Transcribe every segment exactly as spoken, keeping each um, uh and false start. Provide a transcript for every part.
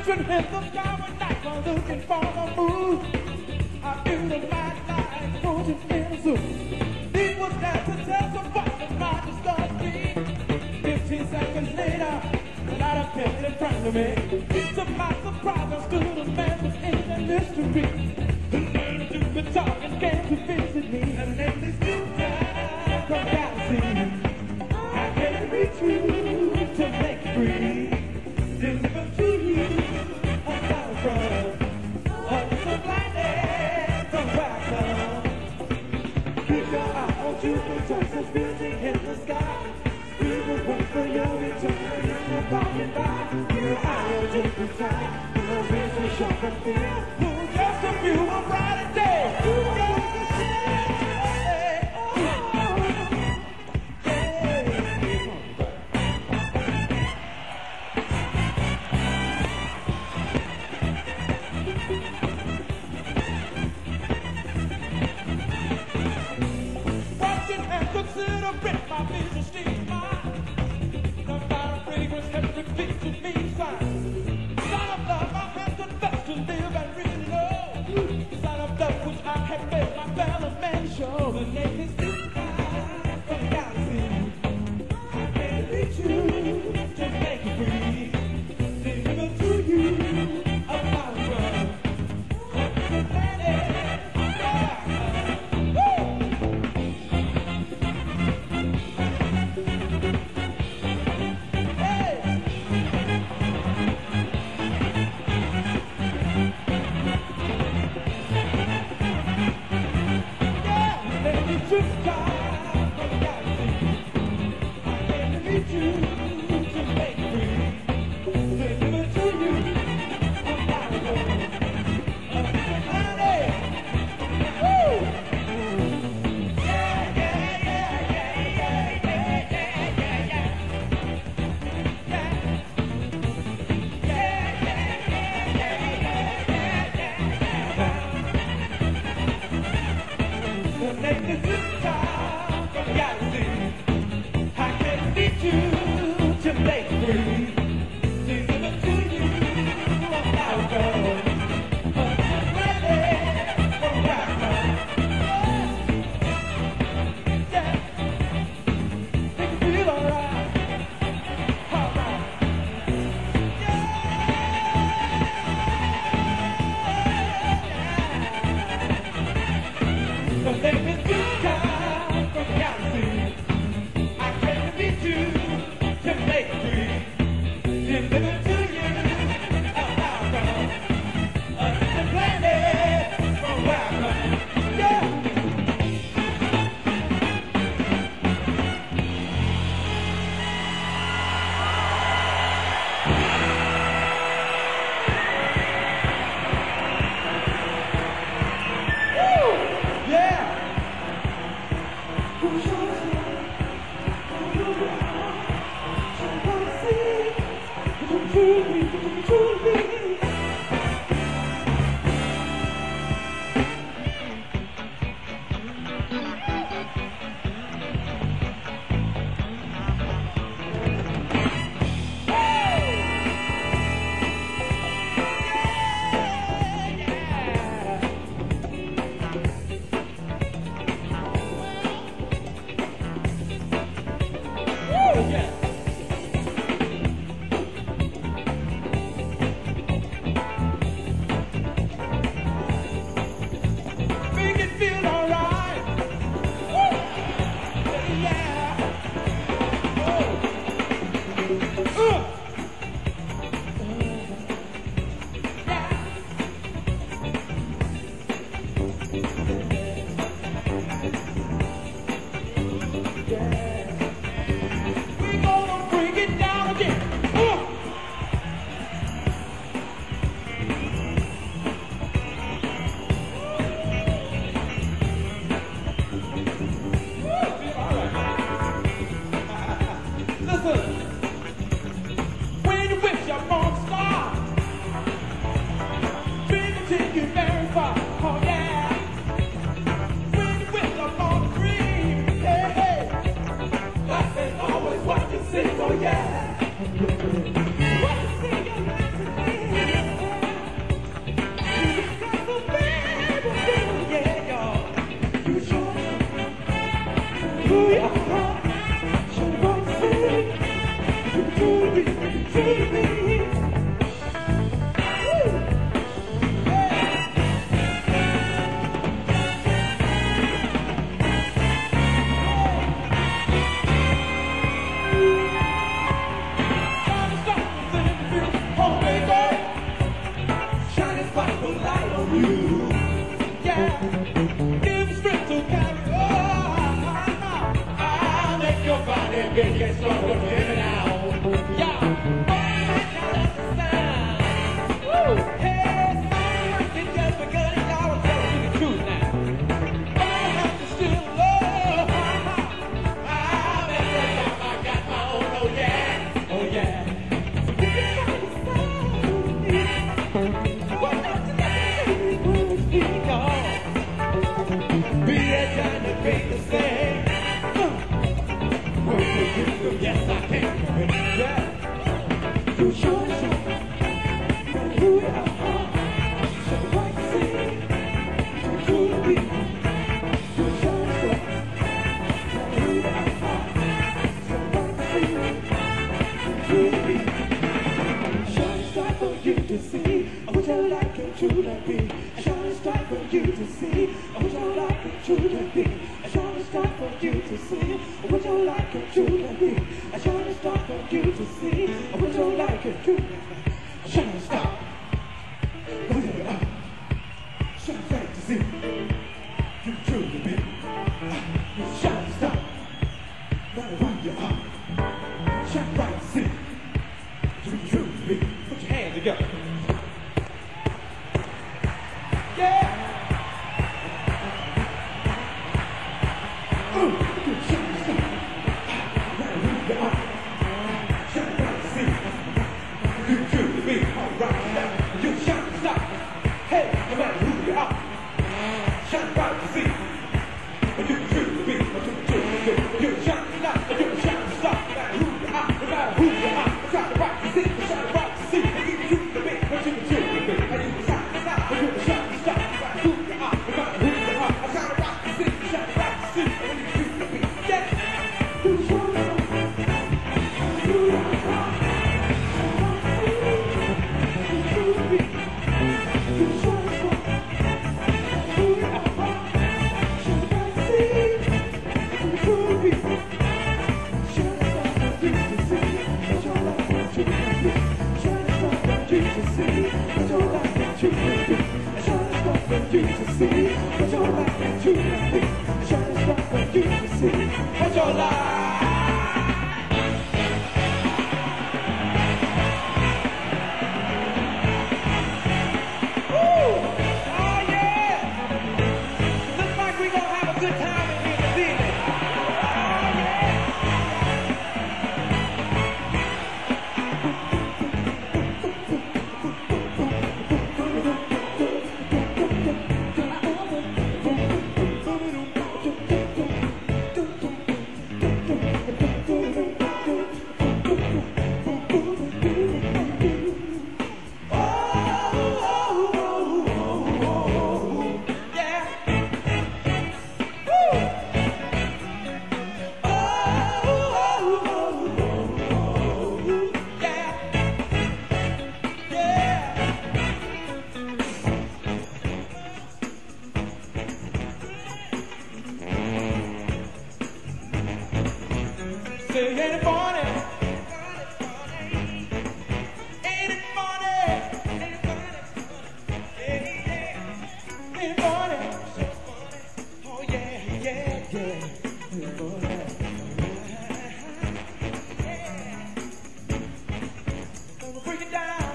Searching in the sky one night, while looking for the moon. I feel the bright light floating in the zoo. He was there to tell somebody about the star street. Fifteen seconds later, the light appeared in front of me. To my surprise, I stood a man within the mystery. The man took the talk and came to visit me. And then this new time from Galaxy, I can't reach you to make free. Deliver to you a thousand from hundreds of lightning from where I come. Keep your eye on Jupiter's beauty in the sky. We will wait for your return and we're walking by. Your eye on Jupiter, your vision sharp and clear. Just a few more brighter days. Considering my vision stays mine. The fire fragrance every piece of me fine. Son of love, I have confessed to live and really know. Son of love, which I have made my fellow man show. The name is Superman from Galaxy. I can't reach you to make it free. Deliver to you a power of the planet. to see what your life can truly be. A shining star for you to see what your life can truly be. A shining star for you to see what your life can truly be. A shining star for you to see what your life can truly be. A shining star. Who you are? Shine bright to see you truly be. You're a shining star. No matter who you are. Shine bright to see you truly be. Put your hands together. Yeah. Oh, you're a shining star. No matter who you are. Shine bright to see you truly be. All right now, you're a shining star. Hey, no matter who you are. Shine bright to see what you can truly be, what you can truly be. You're a shining star, you're a shining star. No matter who you are, no matter who you are. Shine bright to see, shine bright to see what you can truly be, what you can truly be. And you're a shining star, you're a shining star. No matter who you are, no matter who you are. Shine bright to see, shine bright to see what you can truly be. Yeah. You're a shining star. You're a shining star. What's your life? Say, ain't it funny? Ain't it funny? Ain't it funny? Yeah, yeah. Ain't it funny? Oh yeah, yeah, yeah. Ain't it funny? Yeah. I'ma break it down.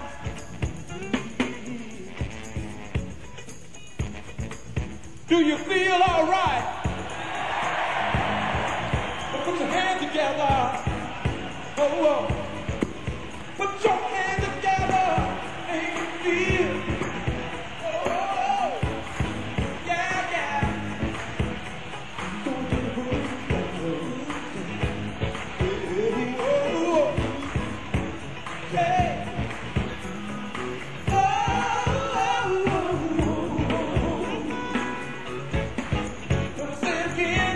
Do you feel all right? Put your hands together. Oh, oh. Put your hands together. Make it feel. Oh, oh. Yeah, yeah. Don't get it wrong. Oh, oh. Hey. Oh, oh, oh, oh. Gonna say it again.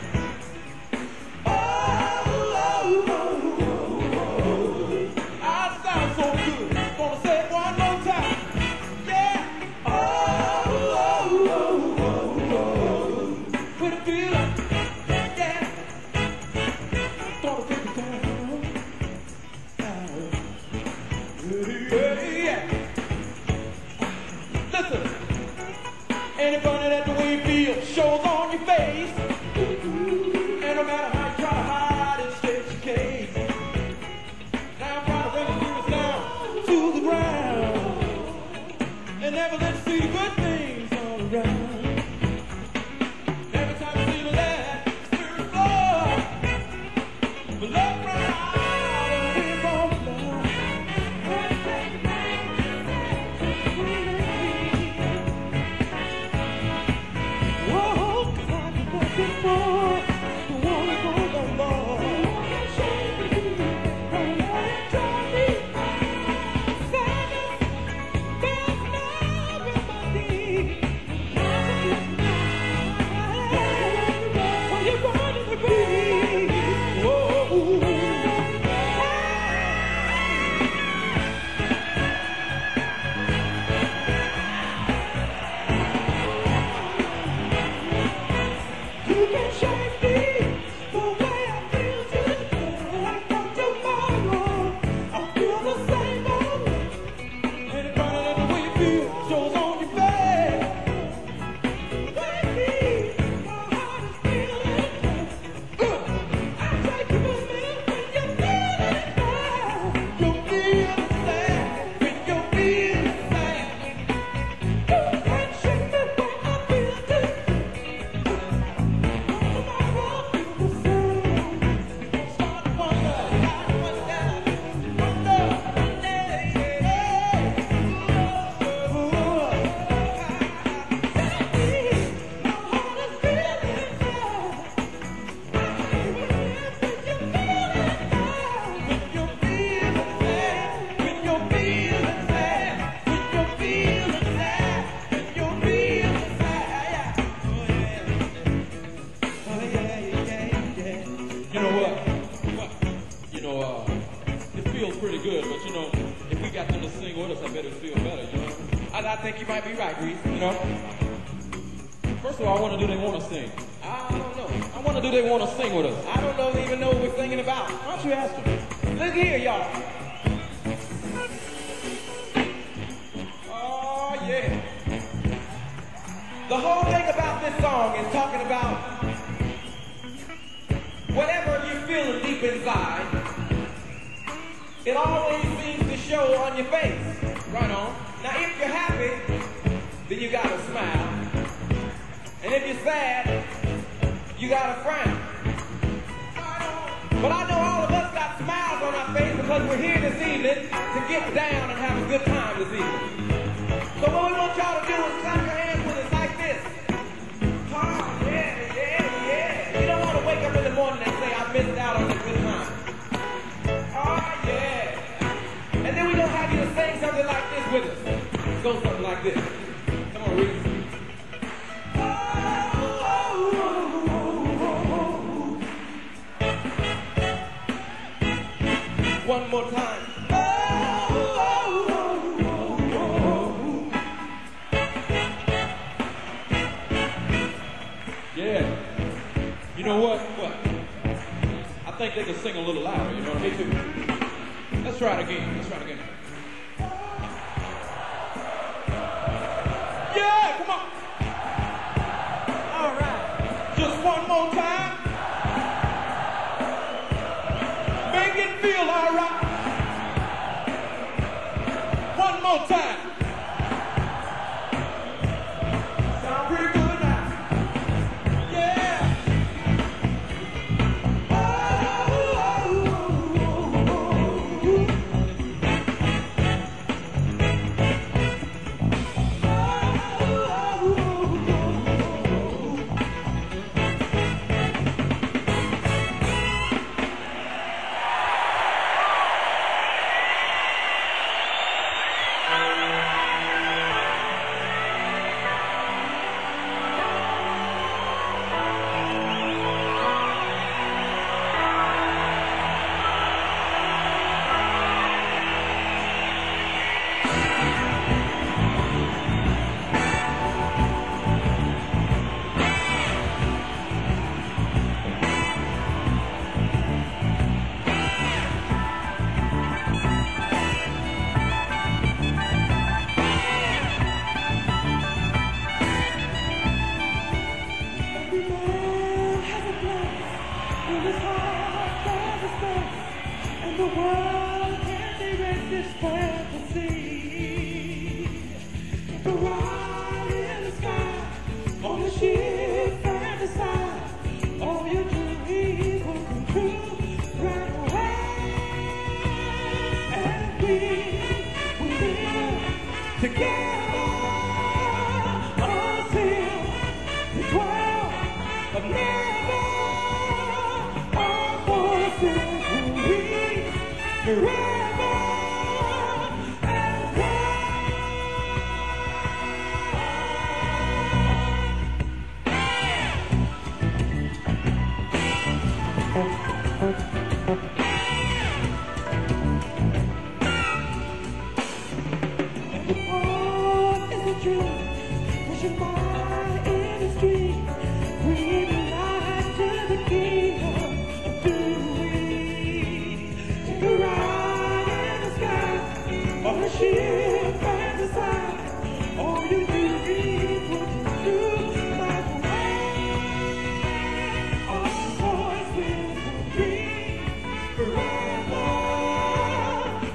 Listen, anybody that the way you feel shows on your face, and no matter how you try to hide it, stays the case. Now I'm trying to bring the feelings down to the ground, and never let you see the good things all around. Every time you feel that spirit flow, but look right out and we won't blow. Sadness, there's nobody. with us, I bet it feel better, you know? I, I think you might be right, Reese, you know? First of all, I want to do they want to sing. I don't know. I want to do they want to sing with us. I don't know, even know what we're singing about. Why don't you ask them? Look here, y'all. Oh, yeah. The whole thing about this song is talking about whatever you're feeling deep inside, it always seems to show on your face. Right on. Now, if you're happy, then you gotta smile. And if you're sad, you gotta frown. But I know all of us got smiles on our face because we're here this evening to get down and have a good time this evening. So what we want y'all to do is clap your hands with us like this. Oh, yeah, yeah, yeah. You don't want to wake up in the morning and say, I missed out on a good time. Oh, yeah. And then we're going to have you to sing something like this with us. Let's go something like this. Come on, Reese. One more time. Yeah. You know what? What? I think they can sing a little louder, you know? Me too. Let's try it again. Let's try it again. Yeah, come on. All right. Just one more time. Make it feel all right. One more time. Sound pretty good now. Yeah. Oh, oh, oh, oh,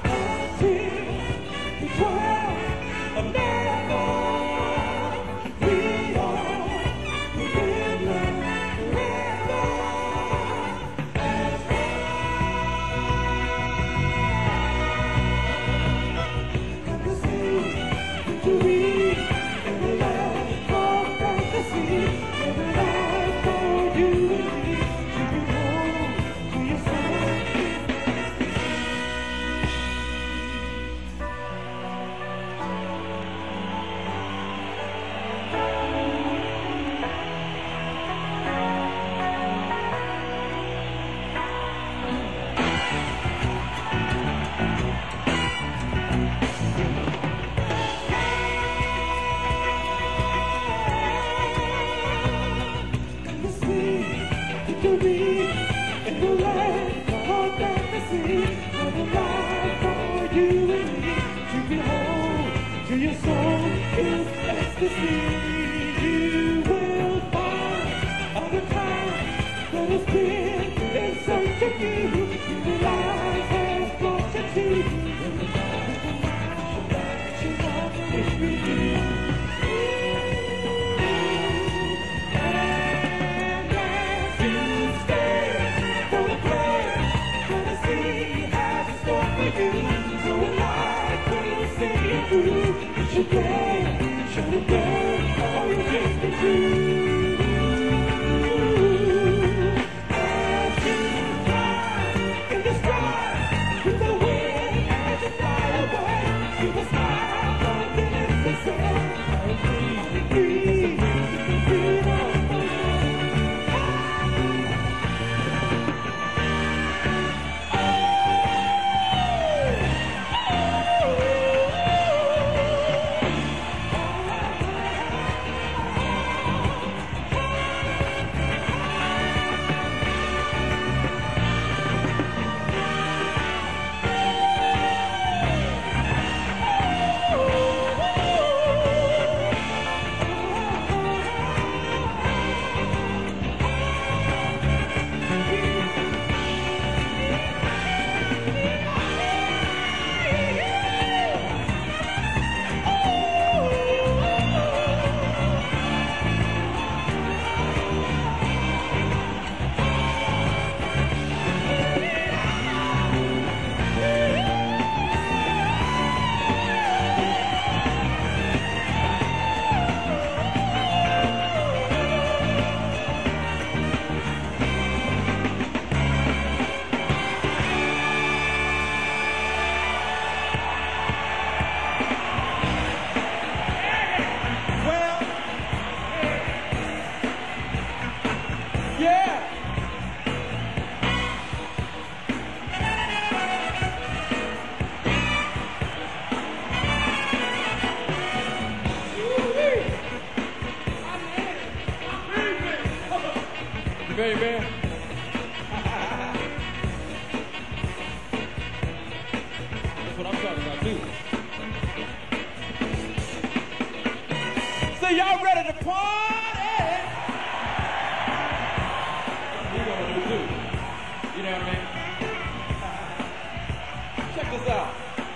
we ecstasy you will find all the time that has been in search of you. The light has brought you to you. She wants to be with you. And as you stay for the place, Tennessee has a store for you. So the light will see you through. You should play, should play, all you need to do. Baby. That's what I'm talking about too. So y'all ready to party? We're gonna do too. You know what I mean? Check this out.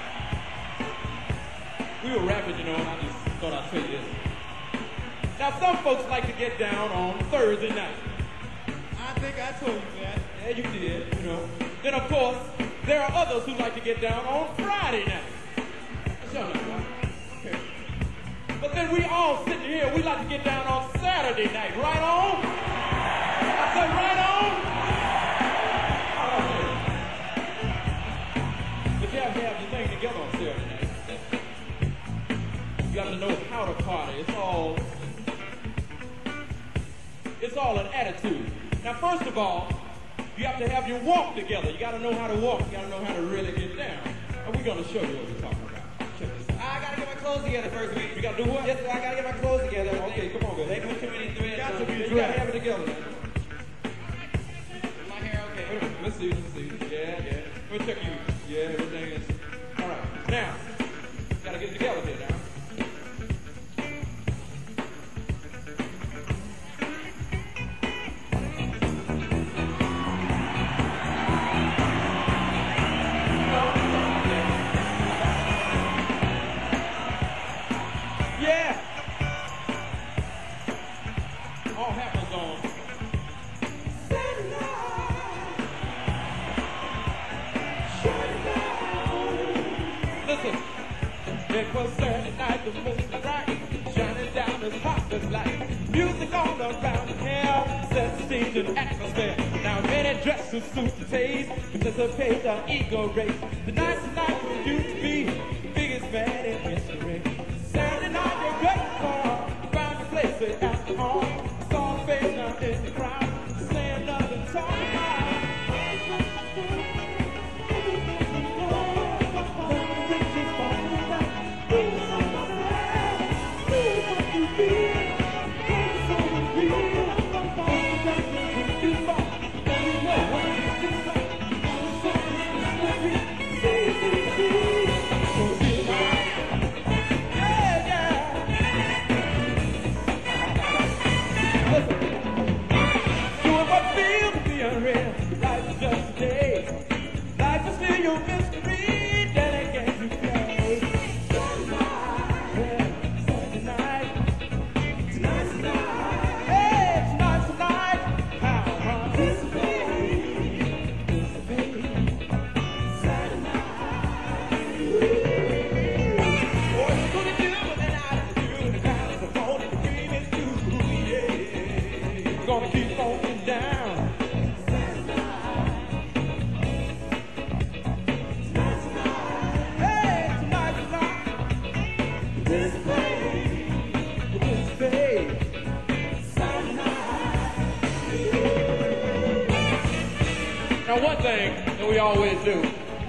We were rapping, you know, and I just thought I'd tell you this. Now some folks like to get down on Thursday night. I think I told you that. Yeah, you did, you know. Then, of course, there are others who like to get down on Friday night. Shut up, right? Okay. But then we all sitting here, we like to get down on Saturday night. Right on? I said right on? Okay. But you have to have the thing together on Saturday night. You got to know how to party. It's all, it's all an attitude. Now, first of all, you have to have your walk together. You got to know how to walk. You got to know how to really get down. And we're going to show you what we're talking about. Check this out. I got to get my clothes together first, week. You got to do what? Yes, I got to get my clothes together. Okay, come on, baby. They put too many threads. Got to be you got to have it together. My hair okay. Wait a minute. Let's see. Let's see. Yeah, yeah. Let me check you. Yeah, everything is. All right. Now, got to get it together here now. It was Saturday night, the moon was bright, shining down as hot as light. Music all around the hair, set the stage and atmosphere. Now many dresses suit the taste, participate on ego race. The night tonight was due to be the biggest man in history. Saturday night, they great car, found a place they after all. Saw a face now in the crowd, saying nothing, talking about. this way, this way. Now one thing that we always do,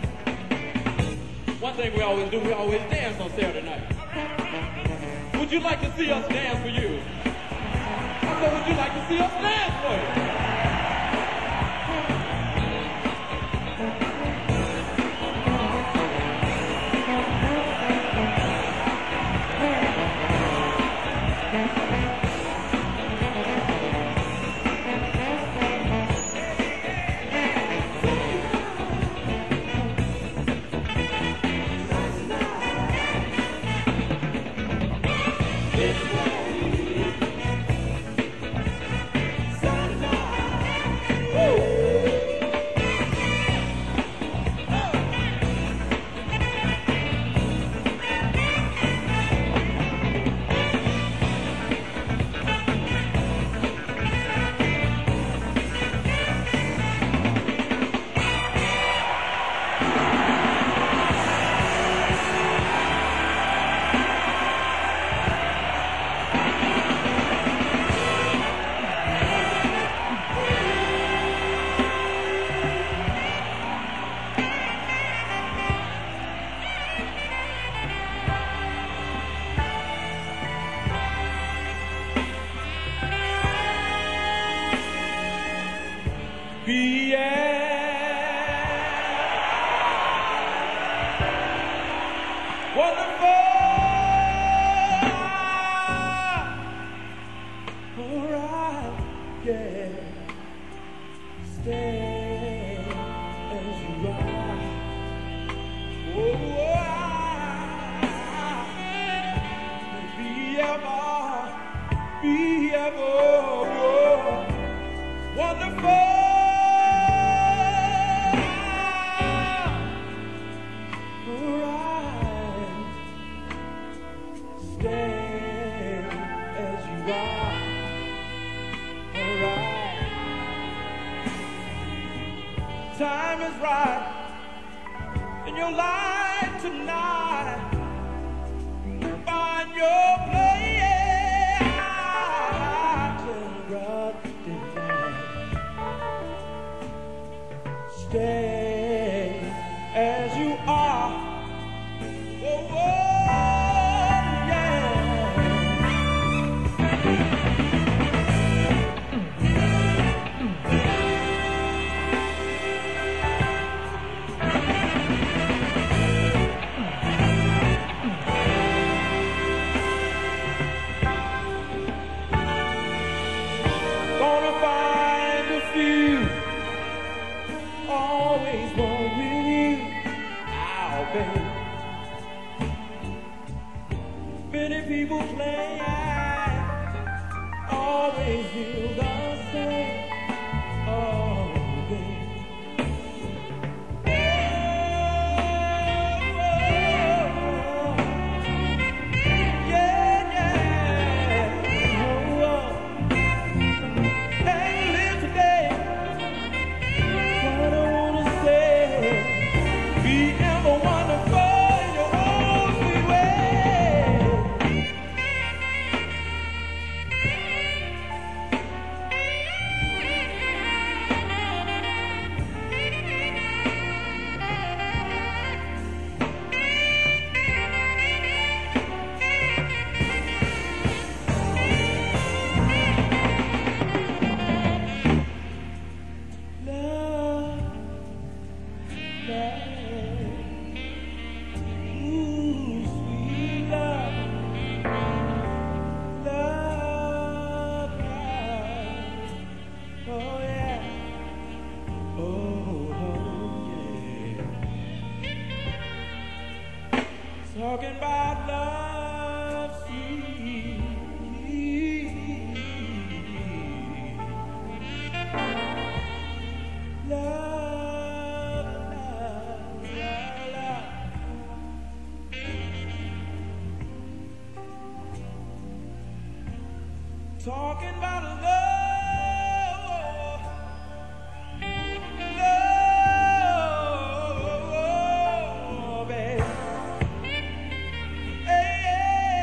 one thing we always do, we always dance on Saturday night. Would you like to see us dance for you? I said, would you like to see us dance for you? Time is right in your life tonight. Find your place till God stay as you are. Oh, oh yeah. Gonna find a few, always want with you, oh baby. Many people play, always feel the same, oh baby. Talking about love, sweet love, love, love, love. Talking about love, love, baby. Hey, yeah.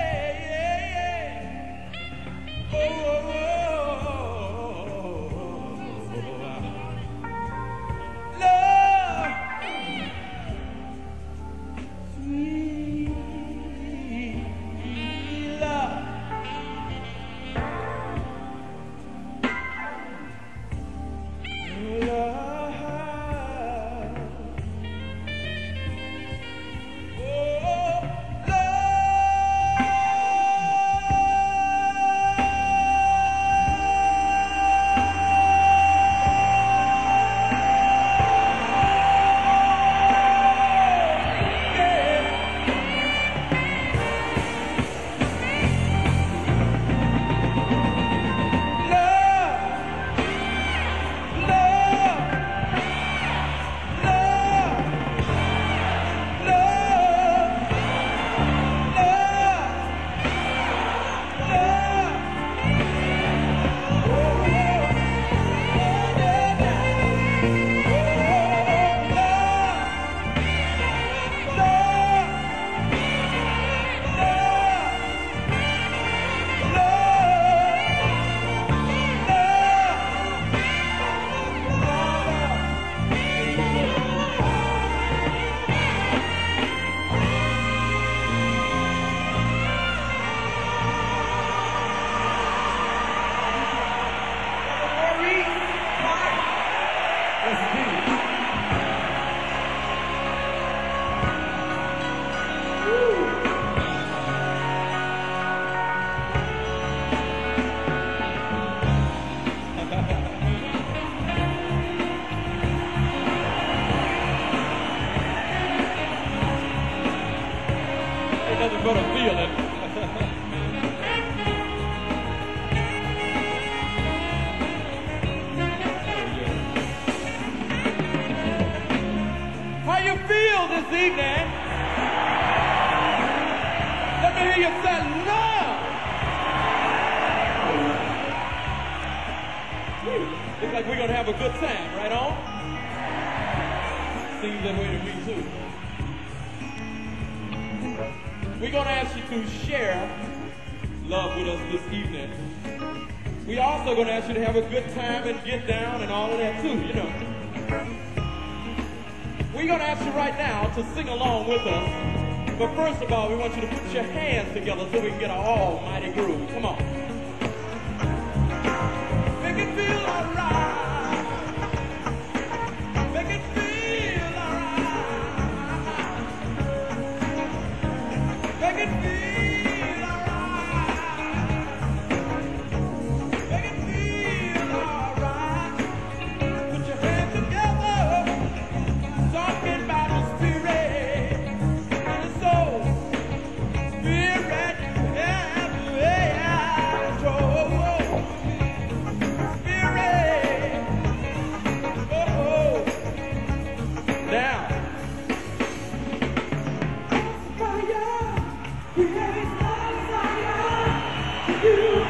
feeling. How you feel this evening? Let me hear you say love. Looks like we're gonna have a good time, right on? Seems that way to me too. We're gonna ask you to share love with us this evening. We also gonna ask you to have a good time and get down and all of that too, you know. We're gonna ask you right now to sing along with us. But first of all, we want you to put your hands together so we can get an almighty groove. Come on. Make it feel alright. Make it feel alright. Make it feel alright. Make it feel alright. Put your hands together. Talking about the spirit and the soul. Spirit, yeah, yeah, control. Spirit, oh, oh. Now. Fire, we raise our fire. You are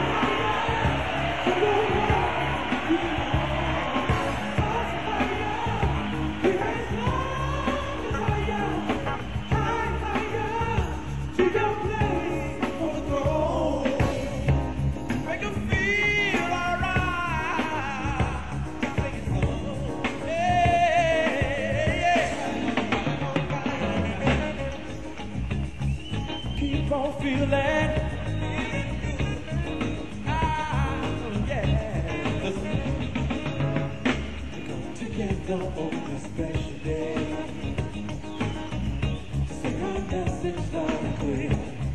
keep on feeling. Ah, yeah. Listen. We're gonna together on this special day. Say our message loud and clear.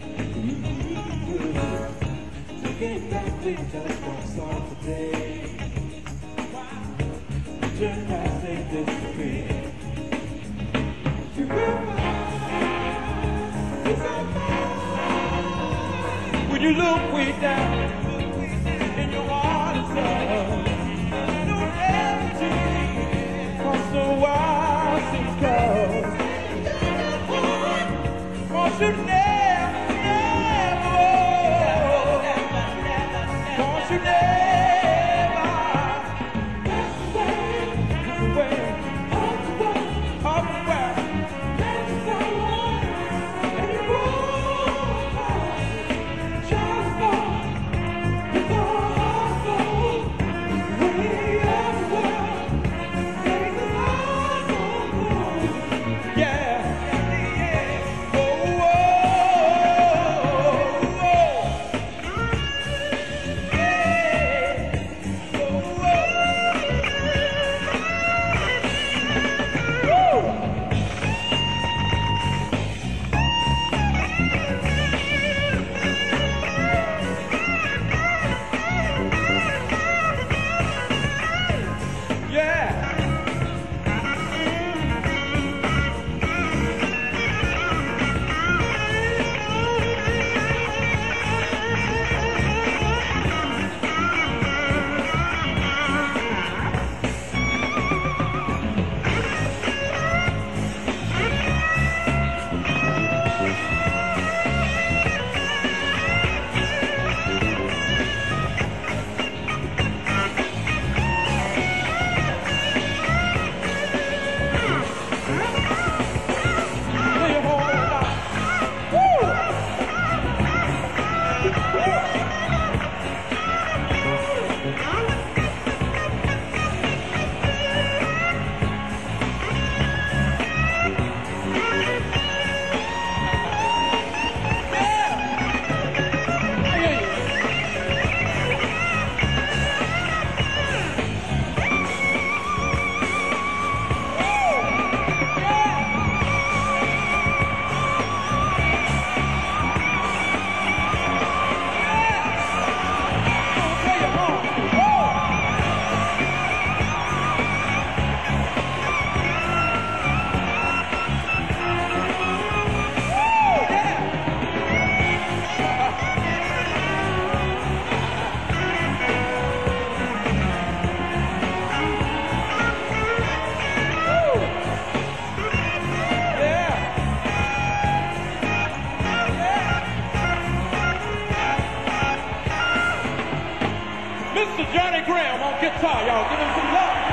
Taking back with just one song today. Just passing disappear. When you look way down in your heart and soul, no empty, cause the wild seems cold. Cause you never, never, cause you never, Mister Johnny Graham on guitar, y'all. Give him some love.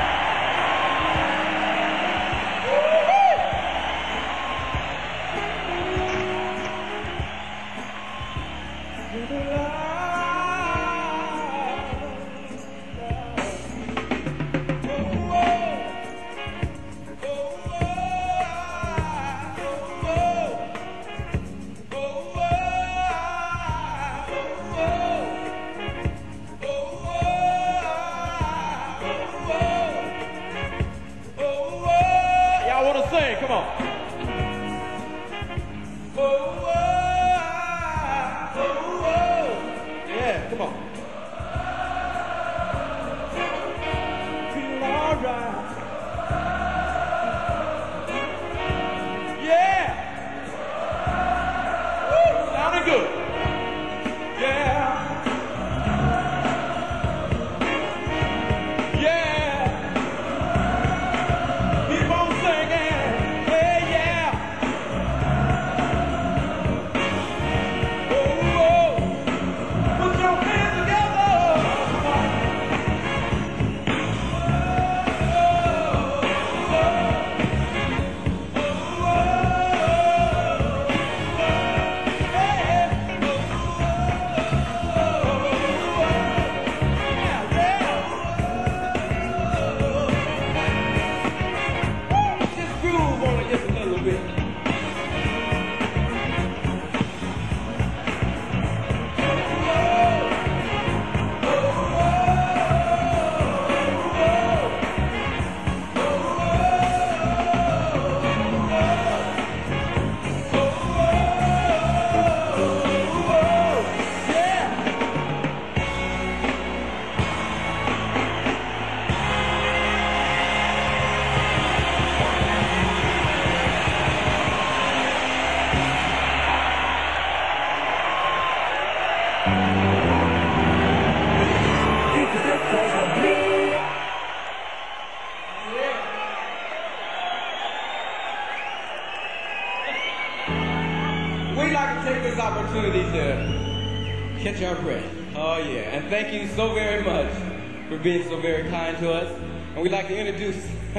Come on. Oh, oh, oh, oh. Yeah, come on. Feel all right. Yeah. Woo, sounding good. Yeah. We'd like to take this opportunity to catch our breath. Oh yeah, and thank you so very much for being so very kind to us. And we'd like to introduce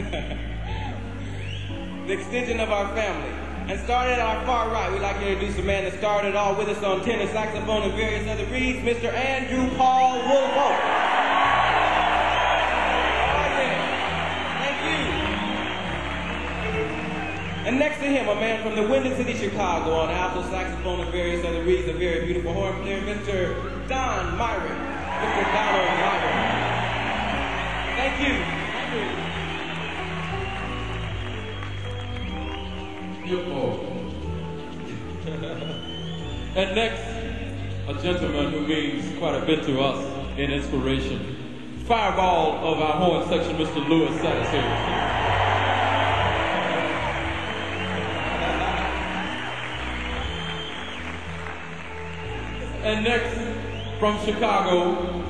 the extension of our family. And starting at our far right, we'd like to introduce the man that started it all with us on tenor, saxophone, and various other reeds, Mister Andrew Paul Woolfolk. And next to him, a man from the Windy City, Chicago, on alto saxophone and various other reeds, a very beautiful horn player, Mister Don Myron. Mister Donald Myron. Thank you. Thank you. Beautiful. And next, a gentleman who means quite a bit to us in inspiration. Fireball of our horn section, Mister Louis Satterfield. And next, from Chicago,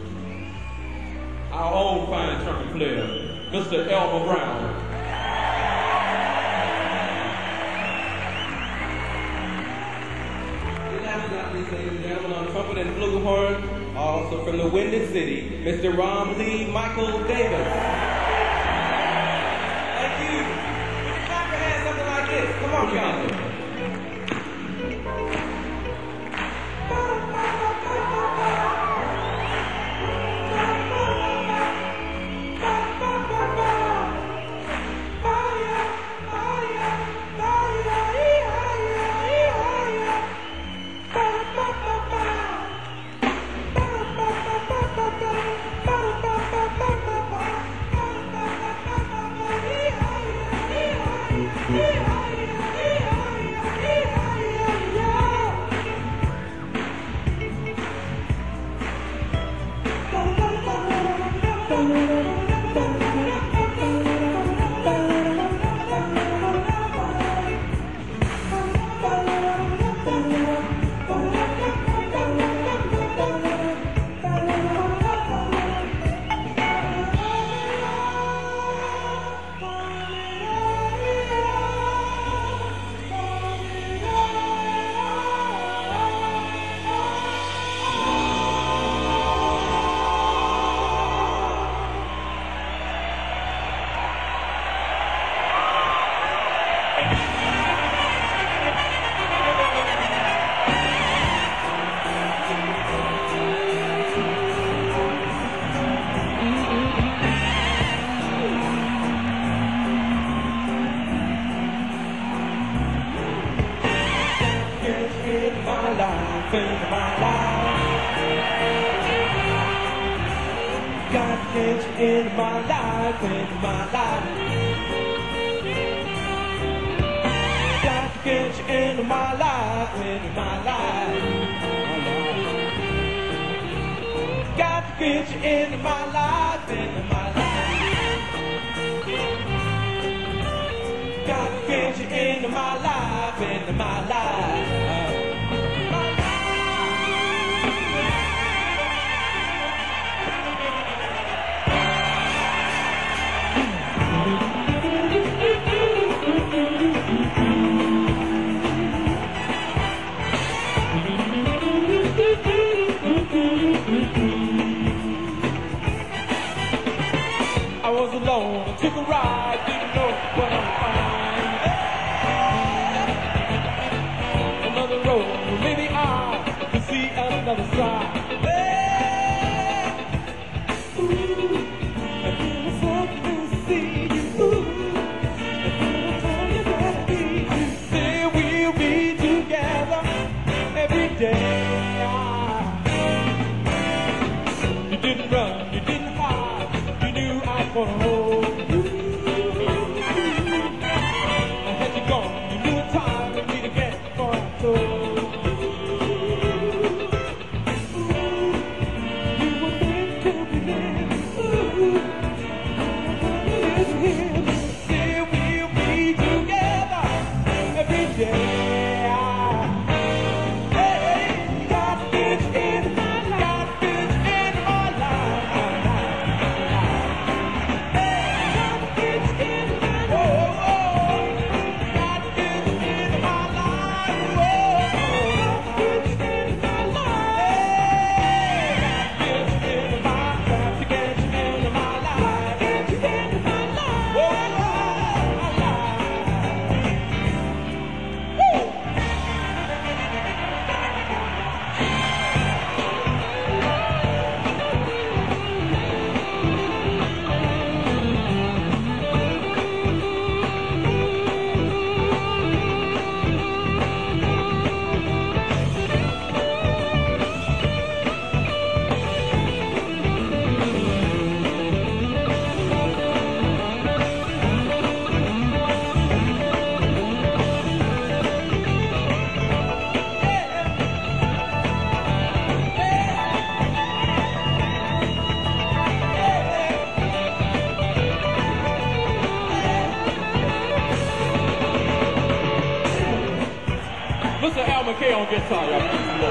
our own fine trumpet player, Mister Elmer Brown. And last but not least, ladies and gentlemen, on trumpet and flugelhorn, also from the Windy City, Mister Rom Lee Michael Davis. Thank you. Would you clap your hands something like this? Come on, y'all. Yeah. life, into my life. Got to get you into my life, into my life. Got to get you into my life, into my life. Got to get you into my life, into my life. Got to get you into my life, into my life. I was alone, I took a ride, didn't know what I'd find. Another road, maybe I could see another side. Hey, ooh, I feel something to see you. Ooh, I tell you that I need you. Say we'll be together every day. You didn't run, you didn't hide. For hold you. I had you gone, you knew a time for me to get more I told you. You were meant to be there. Ooh, say we'll be together every day. Hey, got this in my life, got this in my life. Mister Al McKay on guitar, y'all.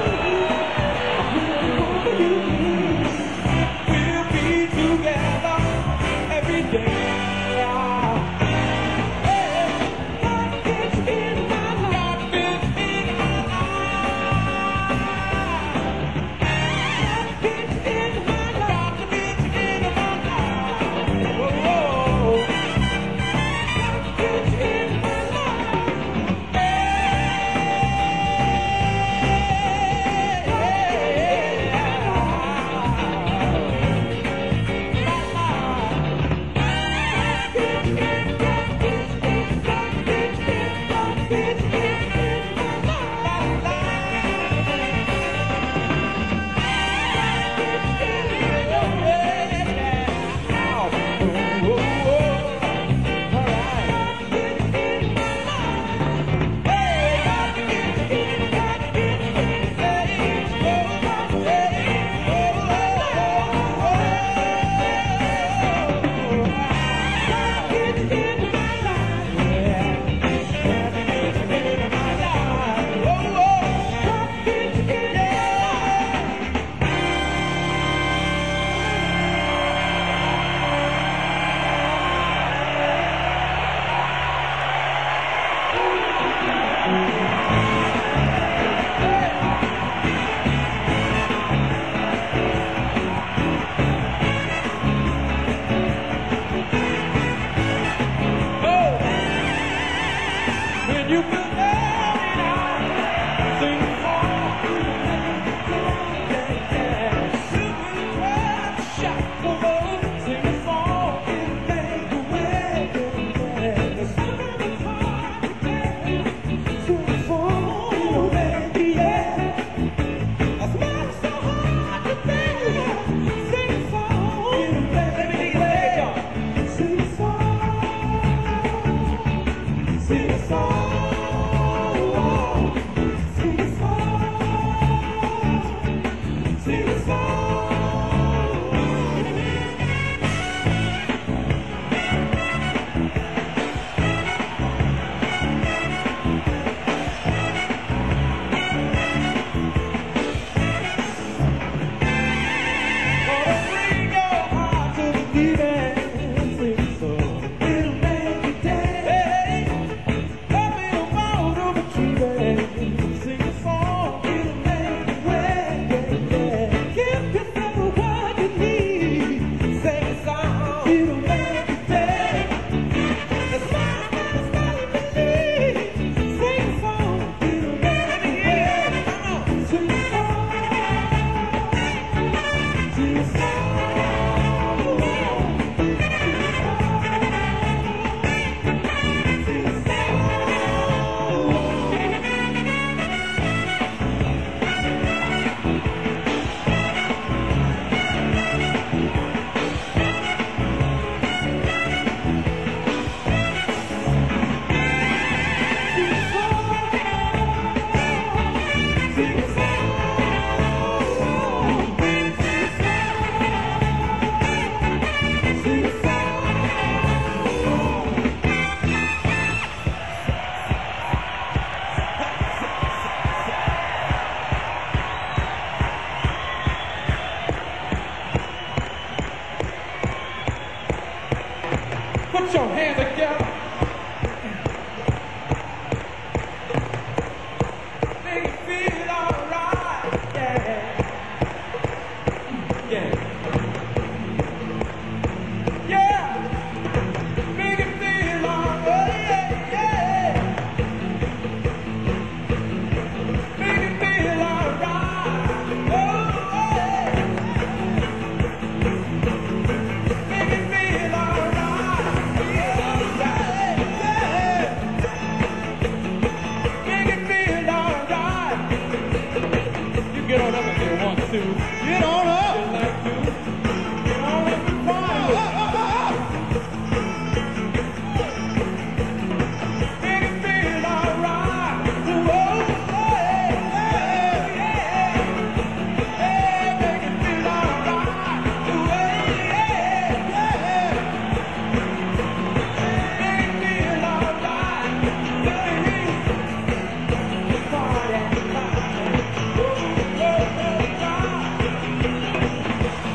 We'll be together every day. Put your hands together. Make it feel alright. Yeah. Yeah. Yeah. Make it feel alright. Yeah. Yeah. Make it feel alright. Oh, yeah. Make it feel alright. Yeah. Yeah. Make it feel alright. You get on up if you want to. Get on up. You like to. Get on up and fire. Up, up, up, up. Make it feel alright. Whoa, hey, hey, yeah. Hey, make it feel alright. Hey, yeah, yeah. Make it feel alright. Hey, party, party. Oh, oh, oh, oh.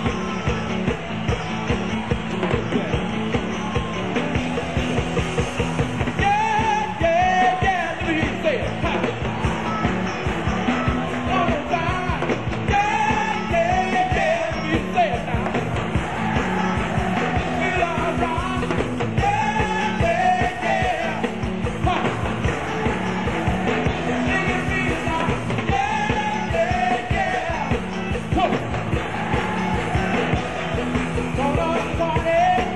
Yeah, yeah, yeah, let me hear you say it. Ha. One more time. Yeah, yeah, yeah, let me hear you say it now. Feel alright. Yeah, yeah, yeah. Ha. Make it feel alright. Yeah, yeah, yeah. Come on. Come on, party.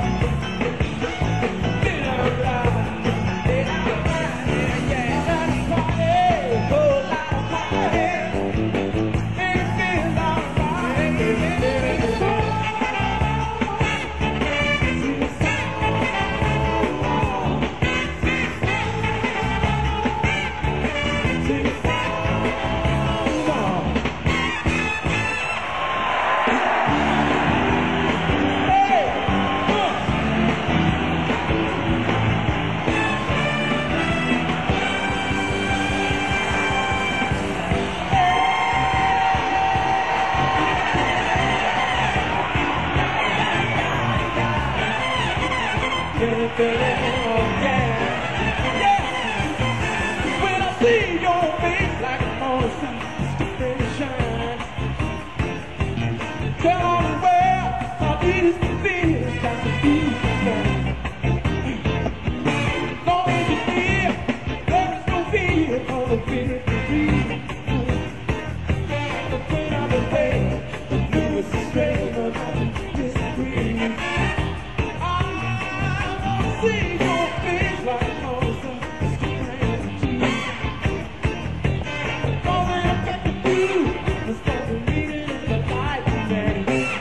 Feel alright. Feel alright. Yeah, yeah. Party. Whole lot of party. Make it feel alright. Sing a song. Hey, uh. Yeah, yeah, yeah. When I see your face like a motion shine, tell me where my deepest fears got to be. Long as you feel, there is no fear for the fear to be. The pain of the day, the newest strain of disagree. I wanna see your face like a motion all that I got to do is start to read it in the light, man.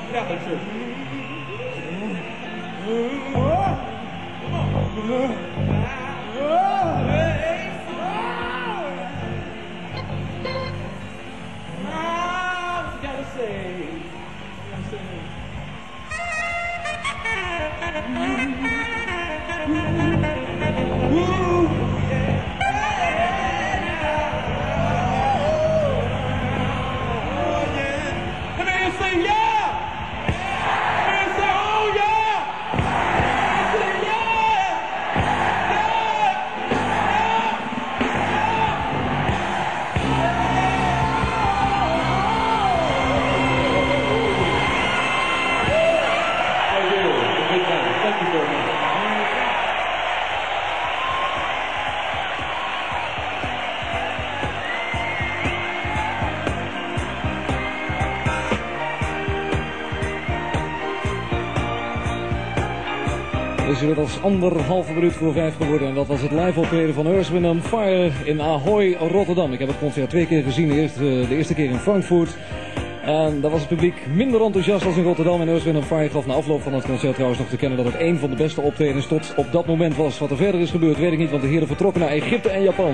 Catholic church. Het is inmiddels anderhalve minuut voor vijf geworden en dat was het live optreden van Earth, Wind and Fire in Ahoy, Rotterdam. Ik heb het concert twee keer gezien, de eerste, de eerste keer in Frankfurt. En daar was het publiek minder enthousiast als in Rotterdam. En Earth, Wind and Fire gaf na afloop van het concert trouwens nog te kennen dat het een van de beste optredens tot op dat moment was. Wat er verder is gebeurd weet ik niet, want de heren vertrokken naar Egypte en Japan.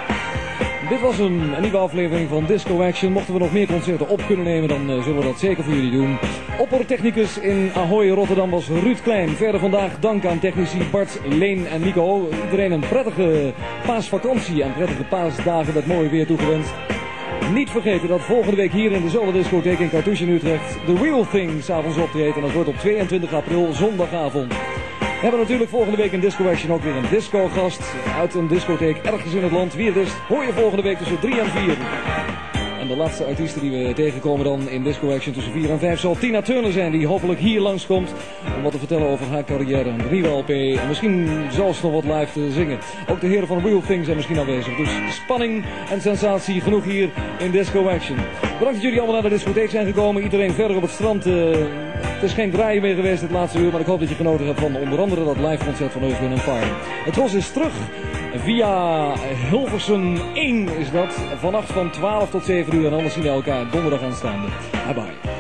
Dit was een, een nieuwe aflevering van Disco Action. Mochten we nog meer concerten op kunnen nemen, dan uh, zullen we dat zeker voor jullie doen. Oppertechnicus in Ahoy, Rotterdam was Ruud Klein. Verder vandaag dank aan technici Bart, Leen en Nico. Iedereen een prettige paasvakantie en prettige paasdagen met mooi weer toegewenst. Niet vergeten dat volgende week hier in dezelfde discotheek in Cartouche in Utrecht The Real Thing s'avonds optreedt. En dat wordt op tweeëntwintig april zondagavond. We hebben natuurlijk volgende week in Disco Action ook weer een disco-gast uit een discotheek ergens in het land. Wie het is, hoor je volgende week tussen drie en vier. En de laatste artiesten die we tegenkomen dan in Disco Action tussen vier en vijf zal Tina Turner zijn, die hopelijk hier langskomt om wat te vertellen over haar carrière, een nieuwe L P en misschien zelfs nog wat live te zingen. Ook de heren van Real Thing zijn misschien aanwezig. Dus spanning en sensatie genoeg hier in Disco Action. Bedankt dat jullie allemaal naar de discotheek zijn gekomen. Iedereen verder op het strand. Uh, het is geen draaien meer geweest het laatste uur, maar ik hoop dat je genoten hebt van onder andere dat live concert van Earth, Wind and Fire. Het Tros is terug via Hilversum één is dat. Vannacht van twaalf tot zeven uur en anders zien we elkaar donderdag aanstaande. Bye bye.